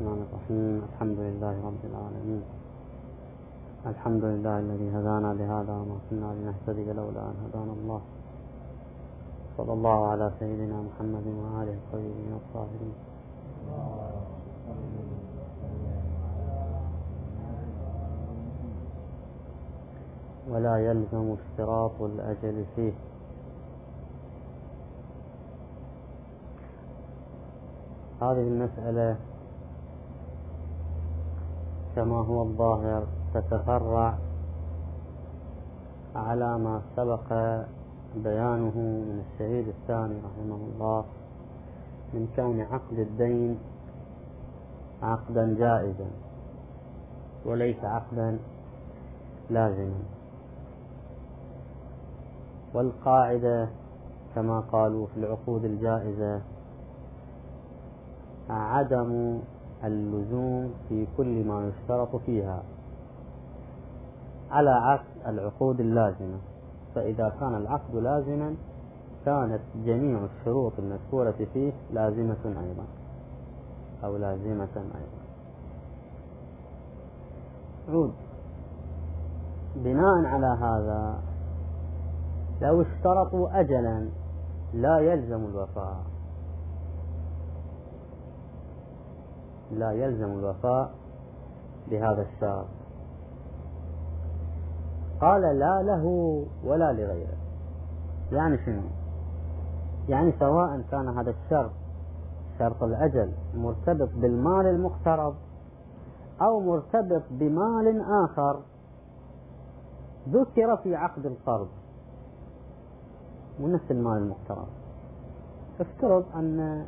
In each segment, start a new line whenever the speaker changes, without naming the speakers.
الرحمن الرحيم. الحمد لله رب العالمين. الحمد لله الذي هدانا لهذا وما كنا لنهتدي لولا أن هدانا الله. صلى الله على سيدنا محمد وآله الطيبين الطاهرين. ولا يلزم اشتراط الأجل فيه. هذه المسألة كما هو الظاهر تتفرع على ما سبق بيانه من الشهيد الثاني رحمه الله من كون عقد الدين عقدا جائزا وليس عقدا لازما. والقاعدة كما قالوا في العقود الجائزة عدم اللزوم في كل ما يشترط فيها على عكس العقود اللازمة. فإذا كان العقد لازما كانت جميع الشروط المذكورة فيه لازمة أيضا أو لازمة أيضا. عود بناء على هذا لو اشترطوا أجلا لا يلزم الوفاء، لا يلزم الوفاء بهذا الشرط. قال لا له ولا لغيره. يعني شنو؟ يعني سواء كان هذا الشرط شرط الأجل مرتبط بالمال المقترض أو مرتبط بمال آخر ذكر في عقد القرض ونفس المال المقترض. افترض أن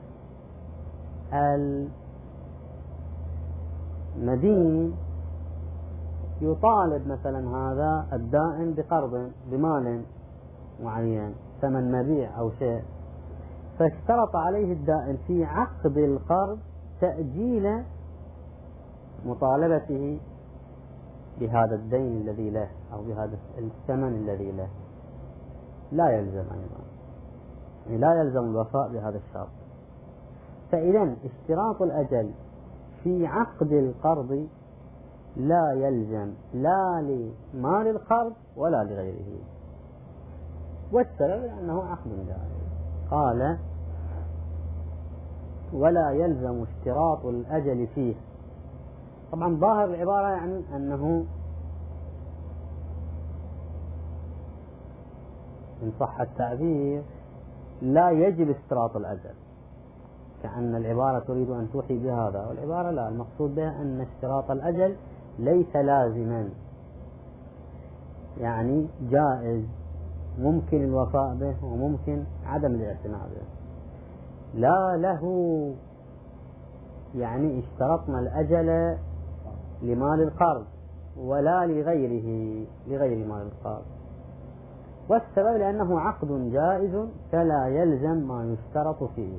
المدين يطالب مثلا هذا الدائن بقرض بمال معين ثمن مبيع أو شيء، فاشترط عليه الدائن في عقد القرض تأجيل مطالبته بهذا الدين الذي له أو بهذا الثمن الذي له. لا يلزم أيضا، يعني لا يلزم الوفاء بهذا الشرط. فإذا اشتراط الأجل في عقد القرض لا يلزم لا لمال القرض ولا لغيره. والسبب أنه عقد جائز. قال ولا يلزم اشتراط الأجل فيه. طبعا ظاهر العبارة يعني أنه إن صح التعبير لا يجب اشتراط الأجل، كأن العبارة تريد أن توحي بهذا، والعبارة لا، المقصود بها أن اشتراط الأجل ليس لازما، يعني جائز ممكن الوفاء به وممكن عدم الاعتناء به. لا له يعني اشترطنا الأجل لمال القرض ولا لغيره لغير مال القرض. والسبب لأنه عقد جائز فلا يلزم ما يشترط فيه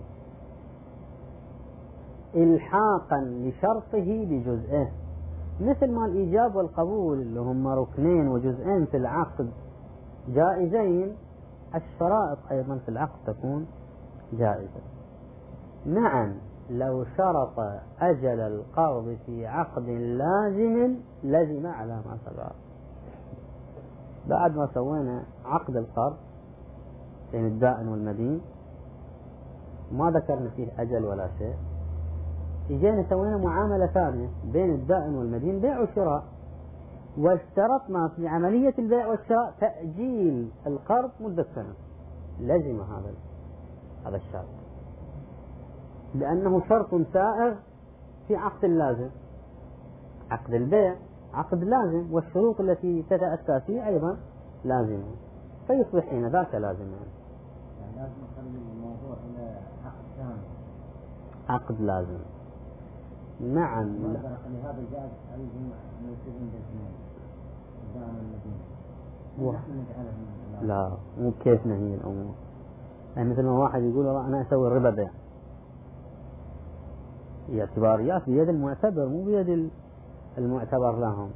إلحاقا لشرطه بجزئه، مثل ما الإيجاب والقبول اللي هم ركنين وجزئين في العقد جائزين، الشرائط أيضا في العقد تكون جائزة. نعم لو شرط أجل القرض في عقد لازم لزم على ما سبق. بعد ما سوينا عقد القرض بين الدائن والمدين ما ذكرنا فيه أجل ولا شيء، إجينا سوينا معاملة ثانية بين الدائن والمدين بيع وشراء، واشترطنا في عملية البيع والشراء تأجيل القرض مدة سنة، لزم هذا الشرط لأنه شرط سائغ في عقد لازم. عقد البيع عقد لازم والشروط التي تتأتى فيه أيضا لازمة، فيصبح حين ذاك لازما.
يعني لازم نخلي الموضوع إلى عقد ثاني، عقد
لازم. نعم.
لهذا الجائز عليهم أن يلتزم بالاثنين دائما المدينة.
لا مو كيفنا هي الأمور. يعني مثل ما واحد يقول أنا أسوي الربا بيع، هي اعتباريات بيد المعتبر مو بيد المعتبر لهم.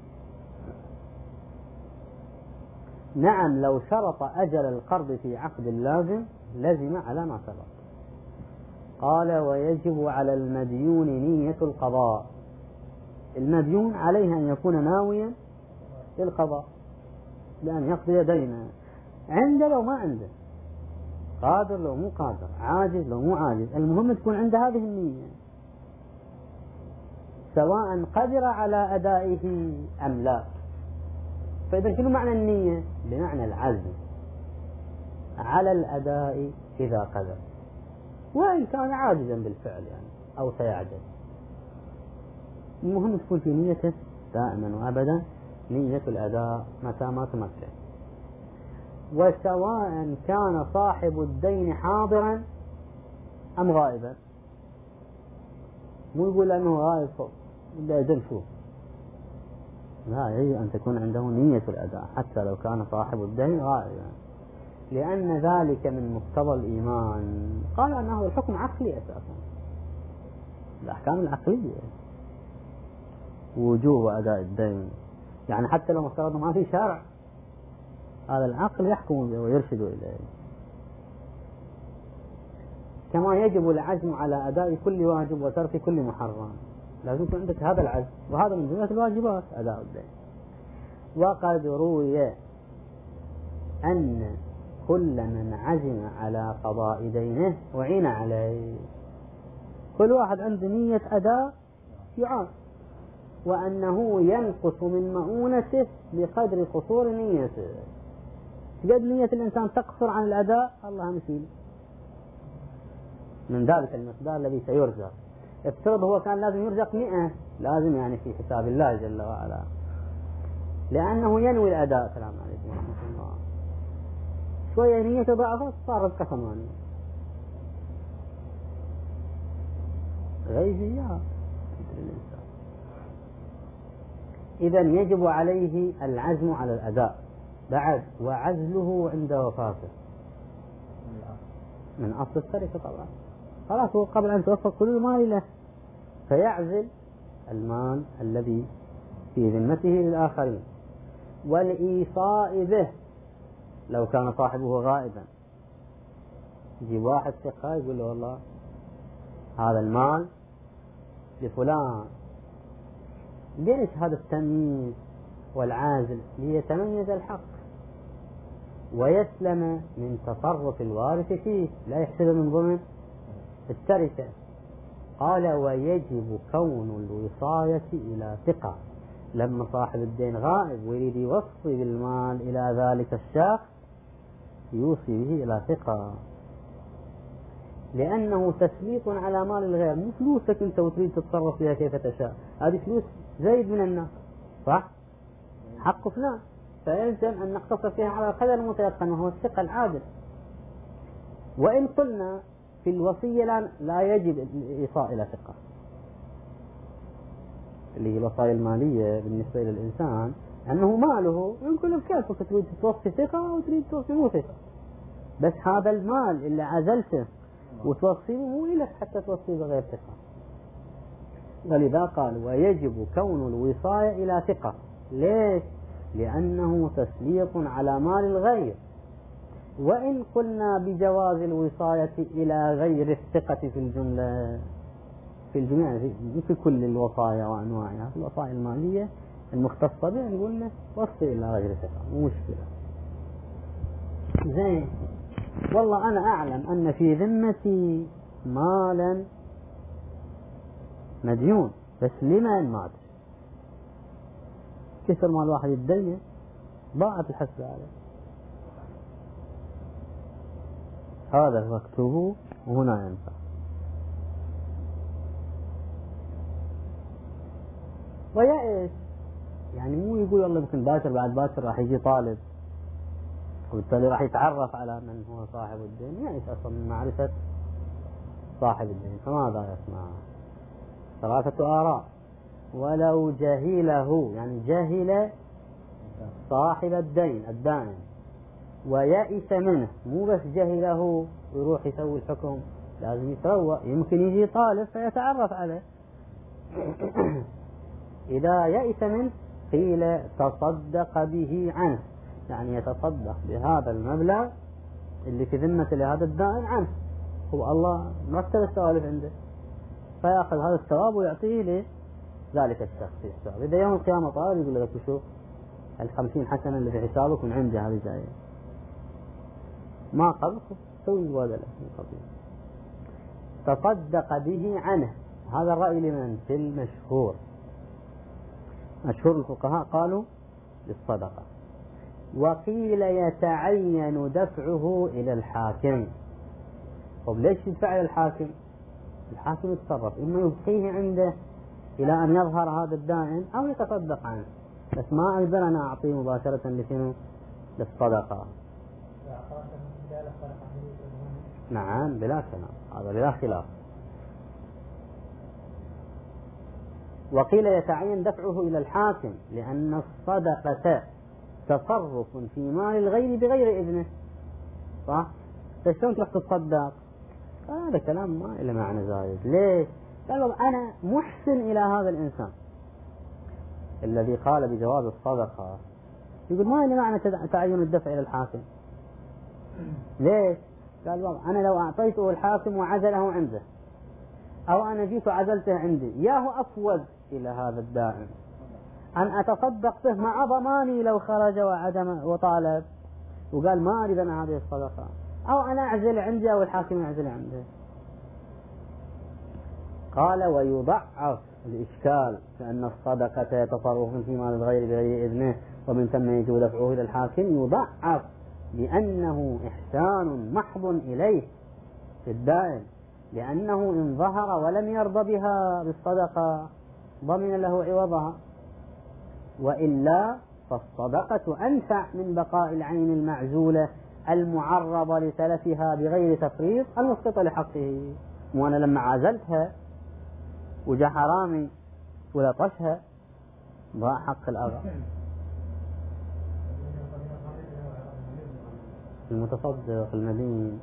نعم لو شرط أجل القرض في عقد لازم لزم على ما سبق. قال ويجب على المديون نية القضاء. المديون عليه أن يكون ناويا للقضاء، لأن يقضي دينه، عنده لو ما عنده، قادر لو مو قادر، عاجز لو مو عاجز، المهم تكون عنده هذه النية، سواء قدر على أدائه أم لا. فإذا شنو معنى النية؟ بمعنى العزم على الأداء إذا قدر، وإن كان عاجزا بالفعل يعني أو سيعجز. المهم تكون في نيته دائما وأبدا نية الأداء متى ما تمكن، وسواء كان صاحب الدين حاضرا أم غائبا. مو يقول أنه غائب بدأ يدل شوف، لا، يجب أن تكون عنده نية الأداء حتى لو كان صاحب الدين غائبا، لأن ذلك من مقتضى الإيمان. قال أنه الحكم عقلي أساسا، الأحكام العقلية وجوب أداء الدين، يعني حتى لو افترضنا ما في شرع، هذا العقل يحكم ويرشد إليه. كما يجب العزم على أداء كل واجب وترك كل محرم، لازم يكون عندك هذا العزم، وهذا من جملة الواجبات أداء الدين. وقد روي أن كل من عزم على قضاء دينه وعين عليه، كل واحد عنده نية أداء يعان، وأنه ينقص من مؤونته بقدر قصور نيته. قد نية الإنسان تقصر عن الأداء، الله مثيل من ذلك المقدار الذي سيرزق. افترض هو كان لازم يرزق 100، لازم يعني في حساب الله جل وعلا، لأنه ينوي الأداء. السلام عليكم ورحمة الله. شوية نيته ضعفت صار رزقه 8. غيبيات للإنسان. إذا يجب عليه العزم على الأداء بعد، وعزله عند وفاته من أصل التركة طبعا. خلاص هو قبل أن توفى كل المال له، فيعزل المال الذي في ذمته للآخرين، والإيصاء به لو كان صاحبه غائبا. يجيب واحد ثقة يقول له والله هذا المال لفلان. ليش هذا التمييز والعازل؟ ليتميز الحق ويسلم من تصرف الوارث فيه، لا يحسب من ضمن التركة. قال ويجب كون الوصاية إلى ثقة. لما صاحب الدين غائب ويريد يوصي بالمال إلى ذلك الشخص يوصي به إلى ثقة، لأنه تسليط على مال الغير. مو فلوسك أنت وتريد تتصرف فيها كيف تشاء، هذه فلوس زايد من الناس، صح؟ حق فلان، فيلزم أن نقتصر فيها على قدر المتيقن وهو الثقة العادل. وإن قلنا في الوصية لا يجب الإيصاء إلى ثقة، اللي هي الوصايا المالية بالنسبة للإنسان أنه ماله يمكن بكيفك تريد توصي ثقة أو تريد توصي مو ثقة، بس هذا المال اللي عزلته وتوصيه مو لك حتى توصيه بغير ثقة. ولذا قال ويجب كون الوصاية إلى ثقة. ليش؟ لأنه تسليط على مال الغير. وإن قلنا بجواز الوصاية إلى غير الثقة في الجملة، في الجميع، في كل الوصايا وأنواعها، في الوصايا المالية المختصة بها نقول له وصي إلى غير ثقة، مو مشكلة. زين، والله أنا أعلم أن في ذمتي مالا مديون، بس لما مات كثر ما الواحد يتدين ضاعت الحسبة عليه. هذا وقته وهنا ينفع. ويأس، يعني مو يقول والله يمكن باكر بعد باكر راح يجي طالب وبالتالي راح يتعرف على من هو صاحب الدين، يأس أصلا من معرفة صاحب الدين. فماذا يسمع؟ 3 آراء. ولو جهله، يعني جهل صاحب الدين الدائن ويأس منه، مو بس جهله ويروح يسوي الحكم، لازم يتروى، يمكن يجي طالب فيتعرف عليه. إذا يأس منه قيل تصدق به عنه، يعني يتصدق بهذا المبلغ اللي في ذمة لهذا الدائن عنه، هو الله مرتب السوالف عنده، فيأخذ هذا الثواب ويعطيه لذلك الشخص الثواب. إذا يوم القيامة طالب يقول لك شوف 50 حسنة اللي في حسابك من عنده هذه جاية، ما قبل سوي مبادلة تصدق به عنه. هذا الرأي لمن؟ في المشهور. مشهور الفقهاء قالوا للصدقة. وقيل يتعين دفعه إلى الحاكم. طب ليش يدفع إلى الحاكم؟ الحاكم يتصرف، إما يبقيه عنده إلى أن يظهر هذا الدائن أو يتصدق عنه، بس ما أقدر أنا أعطيه مباشرة لشنو؟ للصدقة. نعم بلا كلام، هذا بلا خلاف. وقيل يتعين دفعه إلى الحاكم لأن الصدقة تصرف في مال الغير بغير إذنه، صح؟ فشلون تروح تتصدق؟ هذا كلام ما له معنى زايد. ليش؟ قالوا أنا محسن إلى هذا الإنسان الذي قال بجواز الصدقة، يقول ما له معنى تعين الدفع إلى الحاكم. ليش؟ قال والله أنا لو أعطيته الحاكم وعزله عنده، أو أنا جيت وعزلته عندي، ياهو أفوز إلى هذا الدائم أن أتصدق به مع ضماني لو خرج وعدم وطالب وقال ما أريد أنا هذه الصدقة، أو أنا أعزل عندي أو الحاكم يعزل عنده. قال ويضعف الإشكال لأن الصدقة تصرف في مال الغير بغير إذنه ومن ثم يجب دفعه إلى الحاكم، يضعف لأنه إحسان محض إليه في الدائم، لأنه إن ظهر ولم يرضى بها بالصدقة ضمن له عوضها، وإلا فالصدقة أنفع من بقاء العين المعزولة المعرضة لتلفها بغير تفريط المسقطة لحقه. وأنا لما عزلتها وجاء حرامي ولطشها ضاع حق الأغا. المتصدق المدين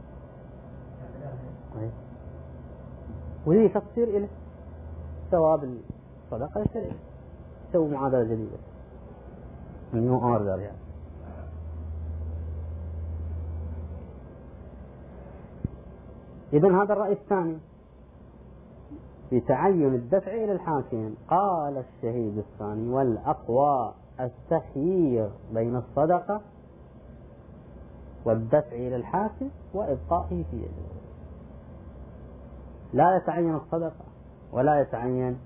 وليه تقصير إليه ثواب الصدقة يصير سووا معادلة جديدة نيو أوردر يعني. إذن هذا الرأي الثاني بتعين الدفع إلى الحاكم. قال الشهيد الثاني والأقوى التخيير بين الصدقة والدفع إلى الحاكم وإبقائه في يده، لا يتعين الصدقة ولا يتعين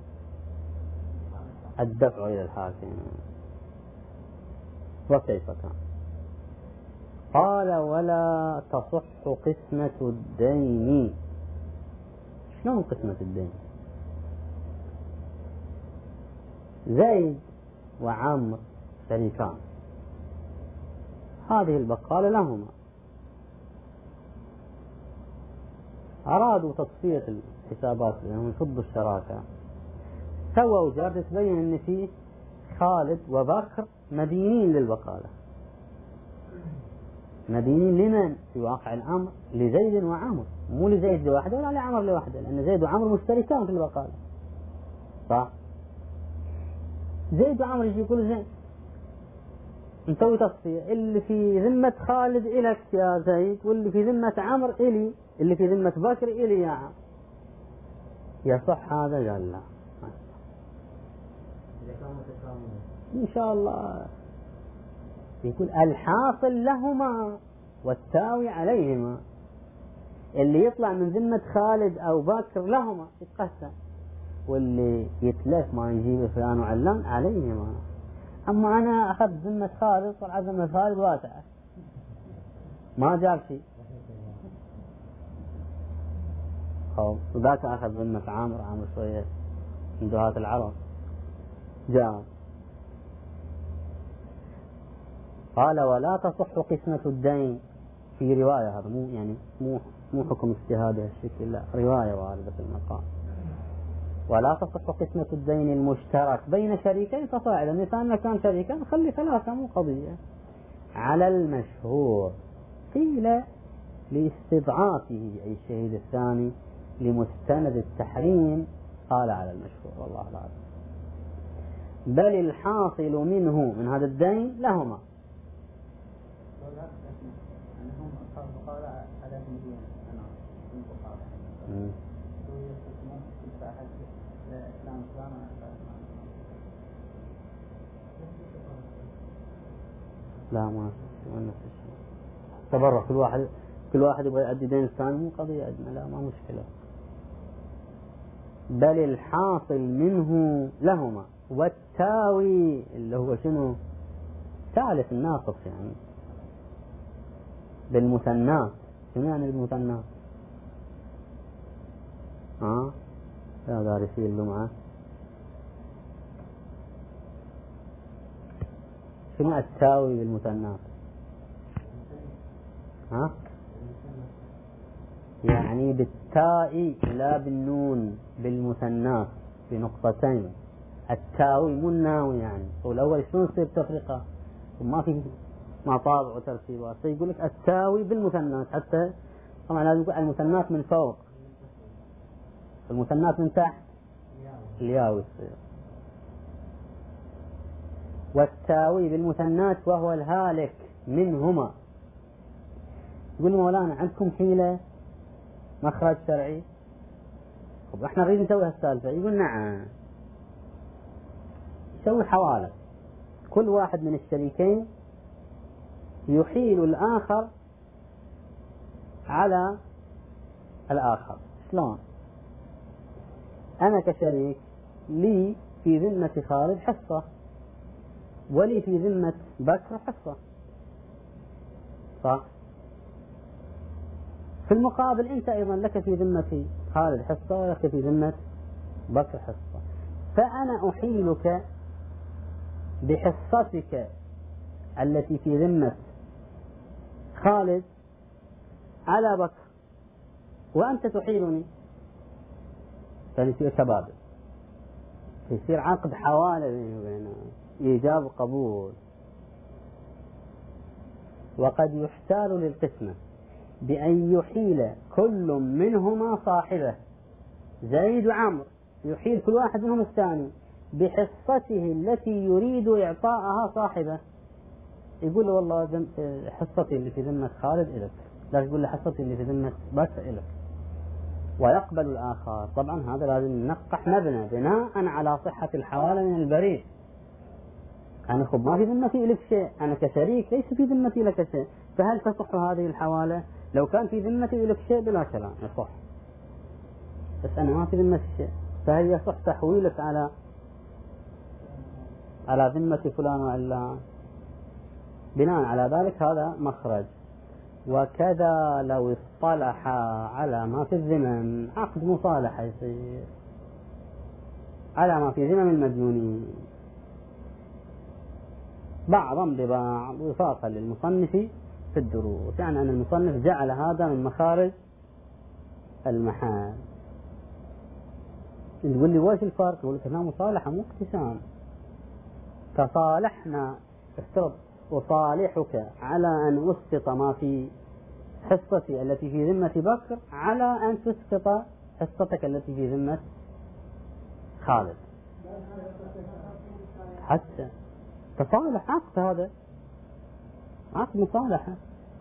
الدفع إلى الحاكم. وكيف كان؟ قال ولا تصح قسمة الدين. شلون قسمة الدين؟ زيد وعمر شريكان، هذه البقالة لهما، أرادوا تصفية الحسابات لأنهم يفضوا الشراكة، سووا جرد تبين أن فيه خالد وبكر مدينين للبقالة. مدينين لمن في واقع الأمر؟ لزيد وعمر، مو لزيد لوحده ولا لعمر لوحده، لأن زيد وعمر مشتركان في البقالة، صح؟ زيد وعمر يجي يقول زين نسوي تصفية، اللي في ذمة خالد إلك يا زيد، واللي في ذمة عمر إلي، اللي في ذمة بكر إلي يا عمر. يصح هذا؟ قال لا إن شاء الله. يقول الحاصل لهما والتاوي عليهما، اللي يطلع من ذمة خالد أو بكر لهما يتقسم، واللي يتلف ما يجيب فلان وعلان عليهما. أما أنا أخذ ذمة خالد، طلع ذمة خالد واسعة ما جاب شيء، وذاك أخذ ذمة عامر شوية من دهات العرب جاء. قال ولا تصح قسمة الدين، في رواية، هذا مو يعني مو حكم اجتهادي هالشكل، لا رواية واردة في المقام. ولا تصح قسمة الدين المشترك بين شريكين فصاعدا، مثلا كان شريكان خلي ثلاثة مو قضية. على المشهور قيل لاستضعافه أي الشهيد الثاني لمستند التحريم، قال على المشهور والله العظيم. بل الحاصل منه من هذا الدين لهما. لا ما نفس الشيء. تبرع كل واحد يبغى يؤدي دين الثاني، مو قضية أدنى، لا ما مشكلة. بل الحاصل منه لهما، والتاوي اللي هو شنو؟ ثالث الناقص يعني بالمثنات. شنو يعني بالمثنات؟ لا دارسي اللمعة. شنو التاوي بالمثنات؟ يعني بالتاء لا بالنون، بالمثنات بنقطتين. التاوي مو الناوي يعني. والأول شلون تصير تفرقة وما في مطابع وترتيبات؟ فيقول لك التاوي بالمثنات. حتى طبعا لازم يقول المثنات من فوق، المثنات من تحت الياوي تصير. والتاوي بالمثنات وهو الهالك منهما. يقول مولانا عندكم حيلة مخرج شرعي؟ طب احنا نريد نسوي هالسالفة. يقول نعم، يسوي حوالة. كل واحد من الشريكين يحيل الآخر على الآخر. شلون؟ أنا كشريك لي في ذمة خالد حصة، ولي في ذمة بكر حصة، صح؟ في المقابل أنت أيضا لك في ذمة خالد حصة، ولك في ذمة بكر حصة. فأنا أحيلك بحصتك التي في ذمة خالد على بكر، وأنت تحيلني، فنصير تبادل، يصير عقد حوالة بيني وبينه، إيجاب وقبول. وقد يحتال للقسمة بأن يحيل كل منهما صاحبه. زيد وعمر يحيل كل واحد منهم الثاني بحصته التي يريد إعطاءها صاحبه. يقول له والله حصتي اللي في ذمة خالد إلك، لا تقول له حصتي اللي في ذمة بكر إلك. ويقبل الآخر. طبعا هذا لازم ننقح مبنى بناء على صحة الحوالة من البريد. أنا خب ما في ذمتي لك شيء، أنا كشريك ليس في ذمتي لك شيء، فهل تصح هذه الحوالة؟ لو كان في ذمتي لك شيء بلا كلام يصح، بس أنا ما في ذمتي شيء، فهل يصح تحويلك على ذمة فلان وعلان؟ بناء على ذلك هذا مخرج. وكذا لو اصطلح على ما في الذمم، عقد مصالحة يصير على ما في ذمم المديونين بعضا ببعض وفاقا للمصنف في الدروس. يعني أن المصنف جعل هذا من مخارج المحال. تقول لي وش الفرق؟ يقول لك هنا مصالحة مو اقتسام. تصالحنا، افترض أصالحك على أن أسقط ما في حصتي التي في ذمة بكر على أن تسقط حصتك التي في ذمة خالد، حتى تصالح. عقد هذا عقد مصالحة.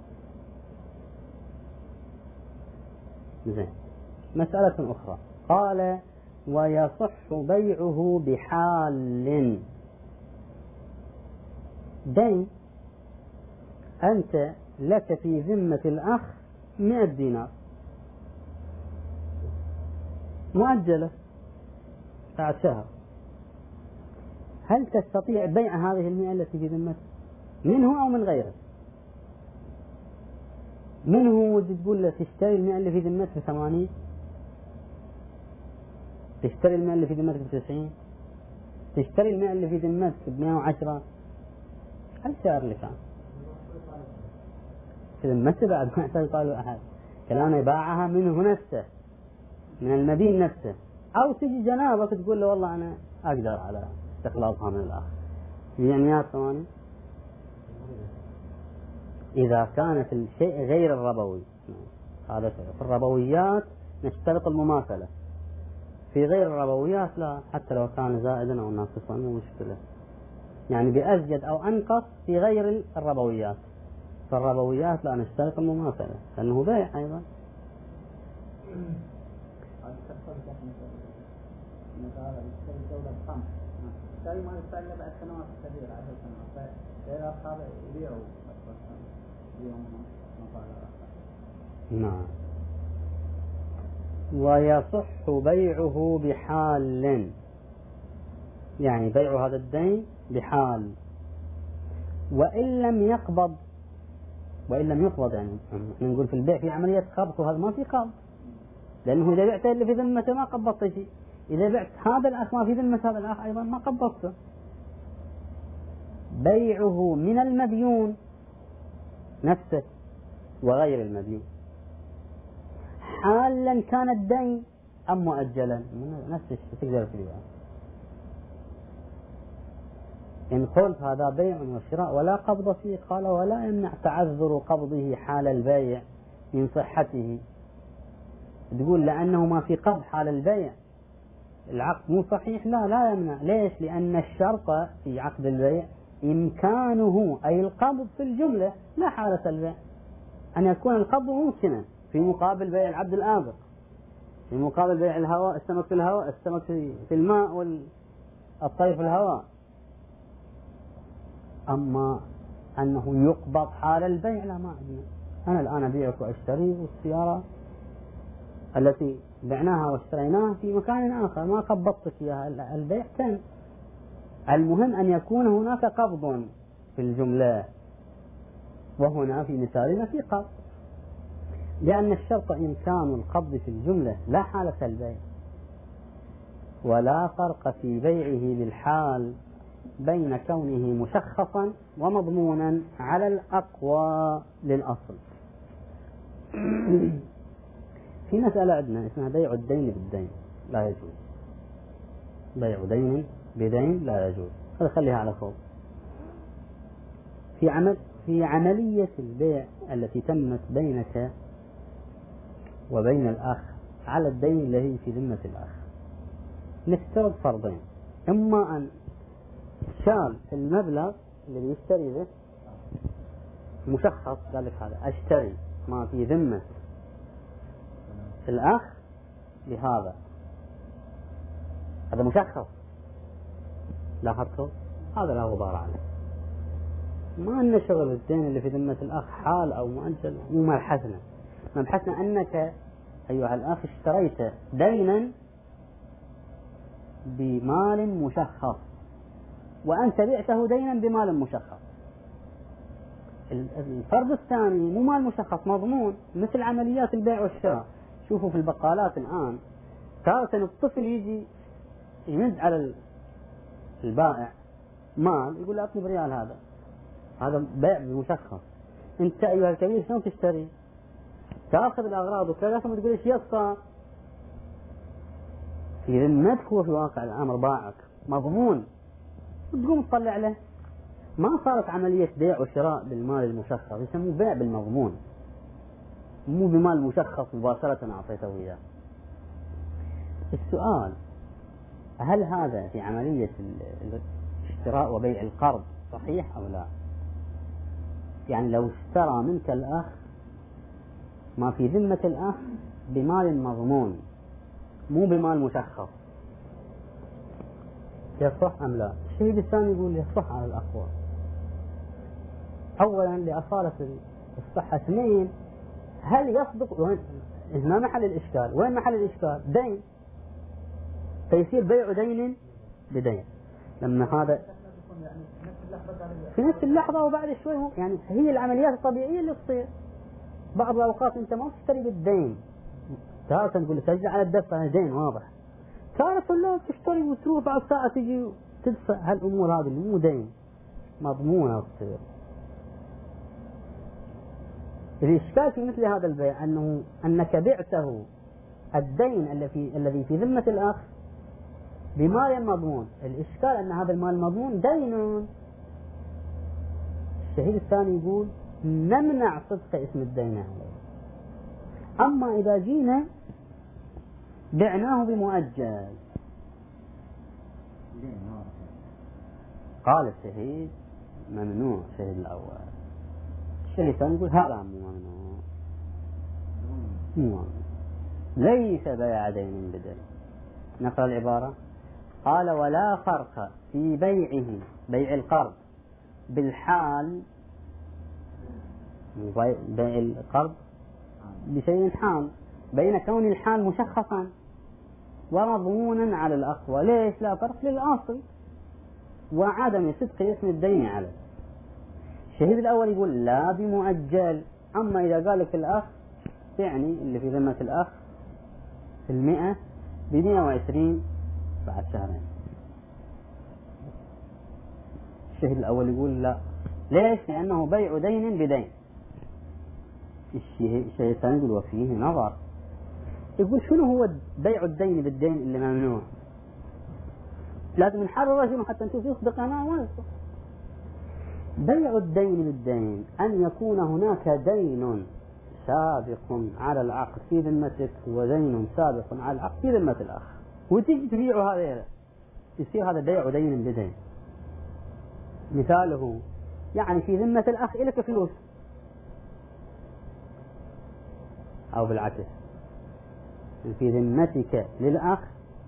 زين. مسألة أخرى، قال ويصح بيعه بحال. دين أنت لك في ذمة الأخ 100 دينار مؤجلة بعد شهر، هل تستطيع بيع هذه 100 التي في ذمته منه أو من غيره؟ منه تقول له تشتري 100 اللي في ذمتك ب80، تشتري 100 اللي في ذمتك ب90، تشتري 100 اللي في ذمتك ب110، هل شهر اللي كان في ذمته بعد ما يحتاج قالوا أحد كلامه باعها منه نفسه، من المدين نفسه، أو تجي جنابك تقول له والله أنا أقدر على استخلاصها من الآخر بمئات ثواني. إذا كانت الشيء غير الربوي، هذا في الربويات نشترط المماثلة، في غير الربويات لا، حتى لو كان زائدا أو ناقصا مو مشكلة، يعني بأزيد أو أنقص في غير الربويات. فالربويات لا نشترط المماثلة لأنه بيع أيضا.
ما يستعمل بعد سنوات كثيرة 10 سنوات فإذا أصحاب يبيعوا
نعم. ويصح بيعه بحال، يعني بيع هذا الدين بحال، وإن لم يقبض يعني نقول في البيع في عملية قبض، وهذا ما في قبض، لأنه إذا بعت اللي في ذمته ما قبضت شيء، إذا بعت هذا الأخ ما في ذمة هذا الأخ أيضا ما قبضته. بيعه من المديون نفسه وغير المديون، حالا كان الدين أم مؤجلا، نفس الشيء تقدر تبيعه. إن قلت هذا بيع وشراء ولا قبض فيه، قال ولا يمنع تعذر قبضه حال البيع من صحته. تقول لأنه ما في قبض حال البيع العقد مو صحيح، لا يمنع. ليش؟ لأن الشرط في عقد البيع إمكانه، أي القبض في الجملة لا حالة البيع، أن يكون القبض ممكنا في مقابل بيع العبد الآبق، في مقابل بيع الهواء، السمك في الهواء، السمك في الماء والطير في الهواء. أما أنه يقبض حال البيع لا، ما عندنا. أنا الآن أبيعك وأشتري، والسيارة التي بعناها واشتريناها في مكان آخر ما قبضتك إياها، البيع تم. المهم أن يكون هناك قبض في الجملة، وهنا في مثالنا في قبض، لأن الشرط إمكان القبض في الجملة لا حالة البيع. ولا فرق في بيعه بالحال بين كونه مشخصا ومضمونا على الأقوى للأصل. في مسألة عندنا اسمها بيع الدين بالدين، لا يجوز. بيع دين بدين لا يجوز، هذا خليها على فوق. في عملية البيع التي تمت بينك وبين الأخ على الدين الذي في ذمة الأخ، نفترض فرضين: إما أن شال المبلغ الذي يشتري به مشخص، قال لك هذا أشتري ما في ذمة الأخ لهذا، هذا مشخص، لاحظتوا؟ هذا لا غبار عليه. ما أن شغل الدين اللي في ذمة الأخ حال أو مؤجل، مو مبحثنا. مبحثنا أنك أيها الأخ اشتريت دينا بمال مشخص، وأنت بعته دينا بمال مشخص. الفرض الثاني مو مال مشخص، مضمون، مثل عمليات البيع والشراء. شوفوا في البقالات الآن تارة الطفل يجي يمد على البائع مال، يقول أعطني بريال، هذا بيع بمشخص. أنت أيها الكبير شلون تشتري؟ تأخذ الأغراض وكذا ثم تقول إيش يصار؟ في ذمتك هو في واقع الأمر باعك مضمون، وتقوم تطلع له. ما صارت عملية بيع وشراء بالمال المشخص، يسموه بيع بالمضمون، مو بمال مشخص مباشرة أعطيته إياه. السؤال: هل هذا في عملية الشراء وبيع القرض صحيح أو لا؟ يعني لو اشترى منك الأخ ما في ذمة الأخ بمال مضمون مو بمال مشخص، يصح أم لا؟ الشهيد الثاني يقول يصح على الأقوال. أولا لأصالة الصحة. اثنين، هل يصدق؟ ما محل الإشكال؟ وين محل الإشكال؟ دين، فيصير بيع دين بدين. لما هذا في نفس اللحظة وبعد شوي، يعني هي العمليات الطبيعية اللي تصير. بعض الأوقات أنت ما تشتري بالدين، تارة تقول ترجع على الدفع دين واضح، تارة لا تشتري وتروح بعد ساعة تجي تدفع. هالأمور هذه اللي مو دين مضمونة تصير. الإشكال في مثل هذا البيع أنك بعته الدين الذي في ذمة الأخ بمال مضمون. الإشكال أن هذا المال المضمون دين. الشهيد الثاني يقول نمنع صدق اسم الدين عليه. أما إذا جينا بعناه بمؤجل، قال الشهيد ممنوع. الشهيد الأول. الشهيد الثاني يقول هذا ممنوع. ليس بيع دين بدين. نقرأ العبارة. قال ولا فرق في بيعه بيع القرض بالحال، بيع القرض بشيء حال، بين كون الحال مشخصا ومضمونا على الأخوة. ليش لا فرق؟ للأصل وعدم صدق اسم الدين عليه. الشهيد الأول يقول لا بمؤجل. أما إذا قال لك الأخ يعني اللي في ذمة الأخ في 100 ب120 بعد شهرين، الشهيد الأول يقول لا. ليش؟ لأنه بيع دين بدين. الشيء الثاني يقول وفيه نظر. يقول شنو هو بيع الدين بالدين اللي ممنوع؟ لازم نحرره شنو حتى نشوف يصدق أنا ولا يصدق. بيع الدين بالدين أن يكون هناك دين سابق على العقد في ذمتك ودين سابق على العقد في ذمة الأخ، وتجي تبيعه هذا، يصير هذا بيع دين بدين. مثاله يعني في ذمة الأخ إلك فلوس، أو بالعكس في ذمتك للأخ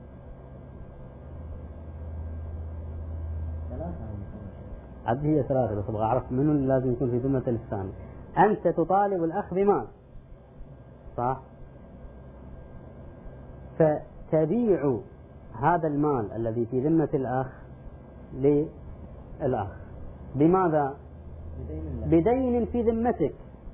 عد هي ثلاثة، بس أبغى أعرف منو اللي لازم يكون في ذمة الثاني. أنت تطالب الأخ بمال صح؟ فتبيع هذا المال الذي في ذمة الأخ للأخ بماذا؟ بدين في ذمتك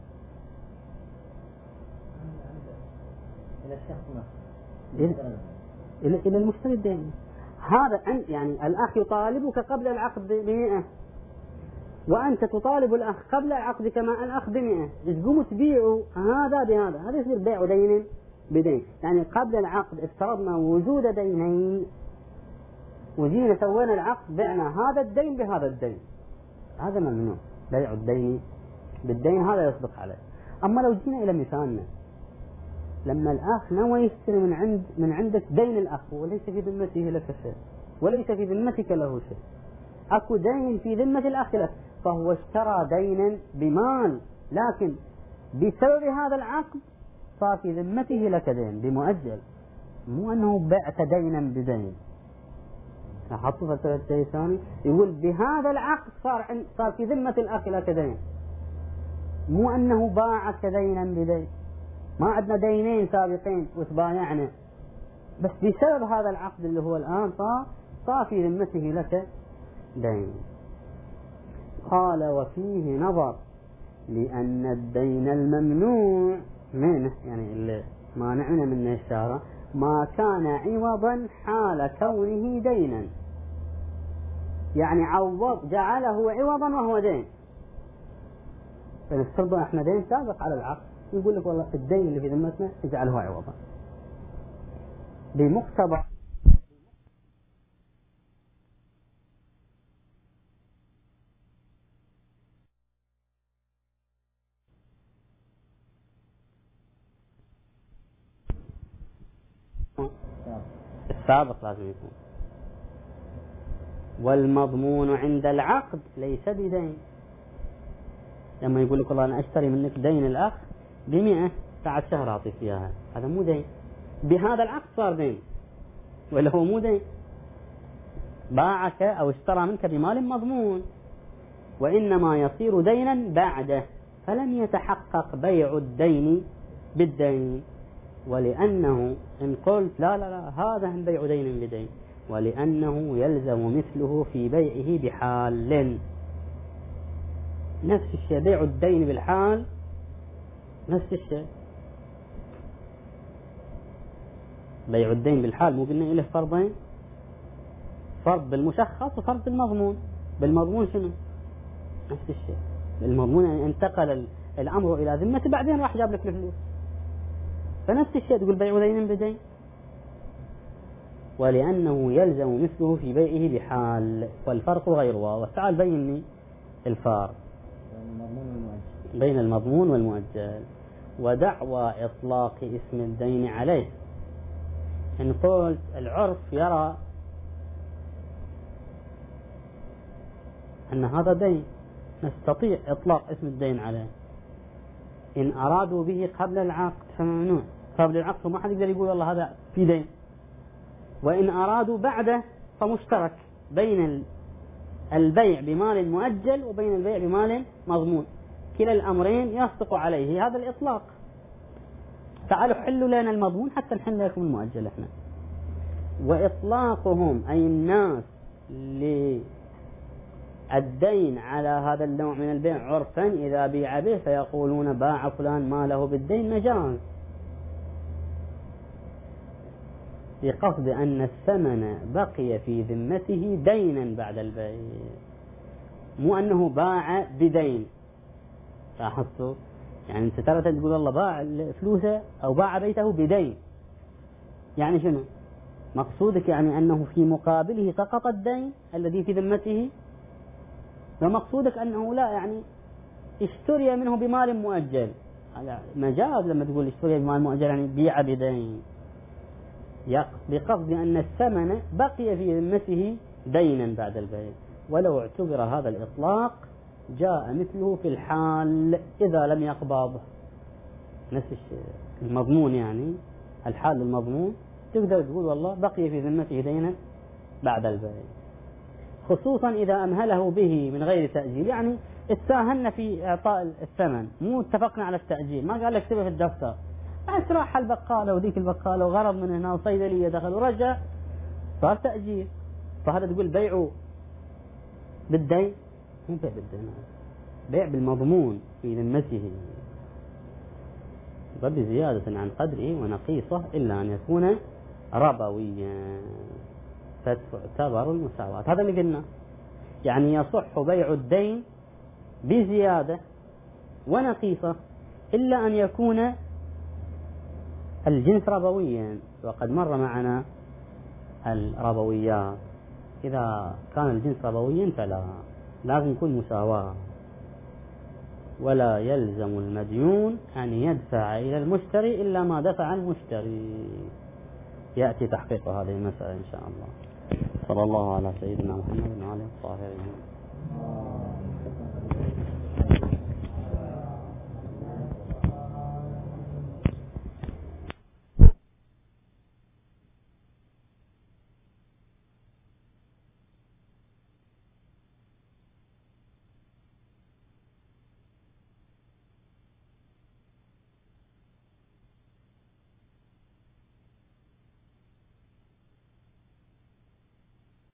إلى المشتري الدين. هذا يعني الأخ يطالبك قبل العقد ب100 وأنت تطالب الأخ قبل العقد كما الأخ ب100، تقوموا تبيعوا هذا بهذا. هذا يصير بيع دين بدين. يعني قبل العقد افترضنا وجود دينين وجينا سوينا العقد بعنا هذا الدين بهذا الدين، هذا ممنوع. بيع الدين بالدين هذا يصدق عليه. أما لو جينا إلى مثالنا لما الأخ نوى يشتري من عندك دين الأخ وليس في ذمته لك شيء وليس في ذمتك له شيء، أكو دين في ذمة الأخ لك، فهو اشترى دينا بمال، لكن بسبب هذا العقد صار في ذمته لك دين بمؤجل، مو أنه بعت دينا بدين. أحطوا في شيء ثاني يقول بهذا العقد صار في ذمة الأخ لك دين، مو أنه باعك دينا بدين. ما عندنا دينين سابقين وتبايعنا، بس بسبب هذا العقد اللي هو الآن صار في ذمته لك دين. قال وفيه نظر لأن الدين الممنوع منه يعني اللي مانعنا منه الشارع ما كان عوضا حال كونه دينا، يعني عوض جعله عوضا وهو دين. فنفترض احنا دين سابق على العقد، يقول لك والله الدين اللي في ذمتنا اجعله عوضا بمقتضى السابق لازم يكون. والمضمون عند العقد ليس بدين. لما يقول لك والله أنا أشتري منك دين الأخ ب100 بعد شهر أعطيك إياها، هذا مو دين. بهذا العقد صار دين ولا هو مو دين؟ باعك أو اشترى منك بمال مضمون، وإنما يصير دينا بعده، فلم يتحقق بيع الدين بالدين. ولأنه إن قلت لا لا لا هذا هم بيع دين بدين، ولأنه يلزم مثله في بيعه بحال. نفس الشيء بيع الدين بالحال نفس الشيء. بيع الدين بالحال مو قلنا له فرضين، فرض بالمشخص وفرض بالمضمون. بالمضمون شنو؟ نفس الشيء. المضمون يعني انتقل الأمر إلى ذمته بعدين راح جاب لك الفلوس، فنفس الشيء تقول بيع دين بدين. ولأنه يلزم مثله في بيعه بحال، والفرق غير واضح. تعال بيني الفارق بين المضمون والمؤجل. ودعوى إطلاق اسم الدين عليه، إن قلت العرف يرى أن هذا دين نستطيع إطلاق اسم الدين عليه، إن أرادوا به قبل العقد فممنوع، قبل العقد ما حد يقدر يقول والله هذا في دين. وإن أرادوا بعده فمشترك بين البيع بمال مؤجل وبين البيع بمال مضمون، كلا الأمرين يصدق عليه هذا الإطلاق. تعالوا حلوا لنا المضمون حتى نحل لكم المؤجل احنا. وإطلاقهم أي الناس للدين على هذا النوع من البيع عرفا إذا بيع به فيقولون باع فلان ماله بالدين مجاز، بقصد أن الثمن بقي في ذمته دينا بعد البيع، مو أنه باع بدين. لاحظتوا؟ يعني أنت ترى تقول الله باع فلوسه أو باع بيته بدين، يعني شنو؟ مقصودك يعني أنه في مقابله سقط الدين الذي في ذمته، ومقصودك أنه لا يعني اشتري منه بمال مؤجل. هذا مجاز لما تقول اشتري بمال مؤجل يعني بيع بدين، بقصد أن الثمن بقي في ذمته دينا بعد البيع. ولو اعتبر هذا الإطلاق جاء مثله في الحال إذا لم يقبضه، نفس الشيء المضمون، يعني الحال المضمون تقدر تقول والله بقي في ذمته دينا بعد البيع، خصوصا إذا أمهله به من غير تأجيل. يعني اتساهلنا في إعطاء الثمن، مو اتفقنا على التأجيل، ما قال لك اكتبه في الدفتر، بعد راح البقالة وذيك البقالة وغرض من هنا وصيدلية دخل ورجع صار تأجيل. فهذا تقول بيعه بالدين، مو بيع بالدين، بيع بالمضمون في ذمته وبزيادة عن قدره ونقيصة إلا أن يكون ربويا فتعتبر المساواة. هذا اللي قلنا، يعني يصح بيع الدين بزيادة ونقيصة إلا أن يكون الجنس ربويا، وقد مر معنا الربويات. إذا كان الجنس ربويا فلا، لازم يكون مساواة. ولا يلزم المديون أن يدفع إلى المشتري إلا ما دفع المشتري. يأتي تحقيق هذه المسألة إن شاء الله. صلى الله على سيدنا محمد وعلى آله وصحبه.